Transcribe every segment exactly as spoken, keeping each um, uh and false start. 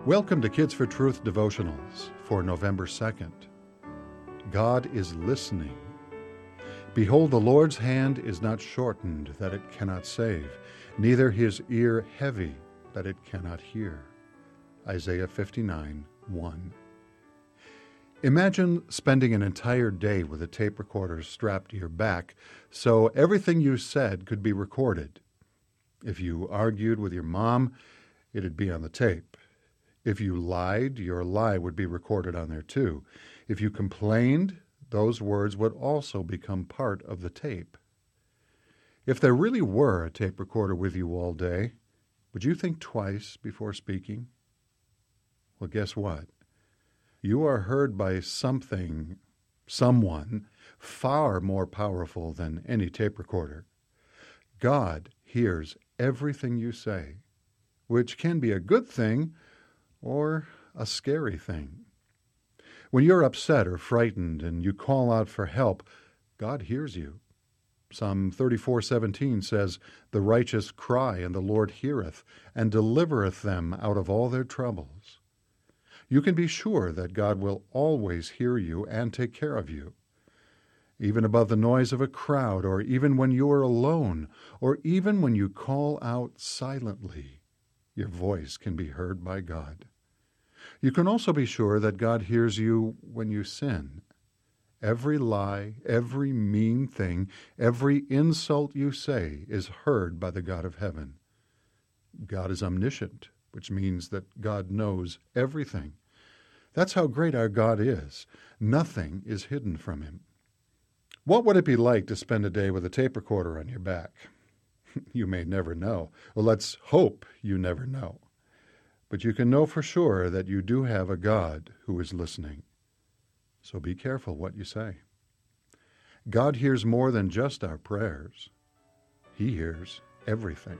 Welcome to Kids for Truth devotionals for November second. God is listening. Behold, the Lord's hand is not shortened that it cannot save, neither his ear heavy that it cannot hear. Isaiah fifty-nine, one. Imagine spending an entire day with a tape recorder strapped to your back so everything you said could be recorded. If you argued with your mom, it'd be on the tape. If you lied, your lie would be recorded on there too. If you complained, those words would also become part of the tape. If there really were a tape recorder with you all day, would you think twice before speaking? Well, guess what? You are heard by something, someone, far more powerful than any tape recorder. God hears everything you say, which can be a good thing or a scary thing. When you're upset or frightened and you call out for help, God hears you. Psalm thirty-four seventeen says, "The righteous cry, and the Lord heareth, and delivereth them out of all their troubles." You can be sure that God will always hear you and take care of you. Even above the noise of a crowd, or even when you are alone, or even when you call out silently, your voice can be heard by God. You can also be sure that God hears you when you sin. Every lie, every mean thing, every insult you say is heard by the God of heaven. God is omniscient, which means that God knows everything. That's how great our God is. Nothing is hidden from him. What would it be like to spend a day with a tape recorder on your back? You may never know. Well, let's hope you never know. But you can know for sure that you do have a God who is listening. So be careful what you say. God hears more than just our prayers. He hears everything.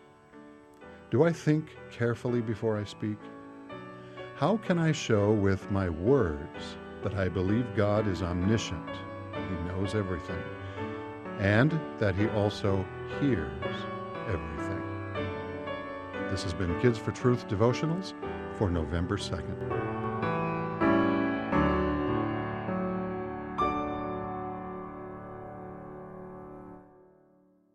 Do I think carefully before I speak? How can I show with my words that I believe God is omniscient, He knows everything, and that He also hears everything? This has been Kids for Truth devotionals for November second.